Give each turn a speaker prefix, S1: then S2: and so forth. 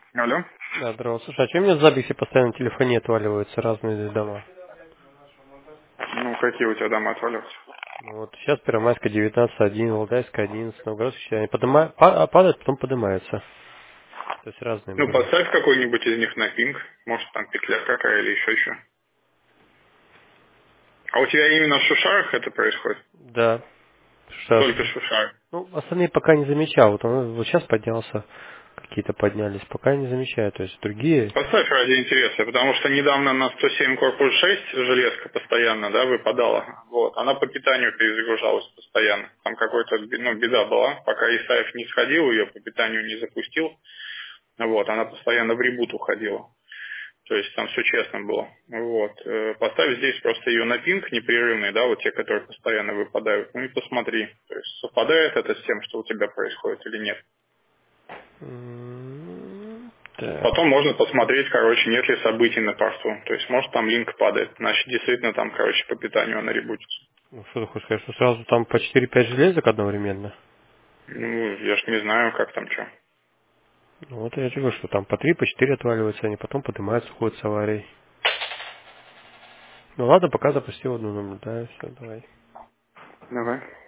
S1: Алло.
S2: Да, здорово. Слушай, а что у меня записи постоянно на телефоне отваливаются, разные дома?
S1: Ну, какие у тебя дома отваливаются?
S2: Ну, вот сейчас Первомайская 19.1, Валдайская 11, Новгородская, они падают, потом поднимаются. То есть разные
S1: Ну,
S2: были.
S1: поставь какой-нибудь из них на пинг. Может, там петля какая или еще что. А у тебя именно в Шушарах это происходит?
S2: Да. Сейчас.
S1: Только Шушар.
S2: Ну, остальные пока не замечал. Вот он вот сейчас поднялся, какие-то поднялись, пока не замечаю. То есть другие.
S1: Поставь ради интереса, потому что недавно на 107 корпус 6 железка постоянно, да, выпадала. Вот. Она по питанию перезагружалась постоянно. Там какой-то, ну, беда была. Пока Исаев не сходил, ее по питанию не запустил. Вот. Она постоянно в ребут уходила. То есть там все честно было. Вот. Поставь здесь просто ее на пинг непрерывный, да, вот те, которые постоянно выпадают. Ну и посмотри, то есть совпадает это с тем, что у тебя происходит или нет.
S2: Так.
S1: Потом можно посмотреть, короче, нет ли событий на порту. То есть, может, там линк падает. Значит, действительно там, короче, по питанию она ребутится.
S2: Ну, что ты хочешь сказать, что сразу там по 4-5 железок одновременно?
S1: Ну, я ж не знаю, как там что.
S2: Ну, вот я тебе говорю, что там по 3, по 4 отваливаются, они потом поднимаются, ходят с аварией. Ну ладно, пока запустил одну, наблюдаю, все, давай.
S1: Давай.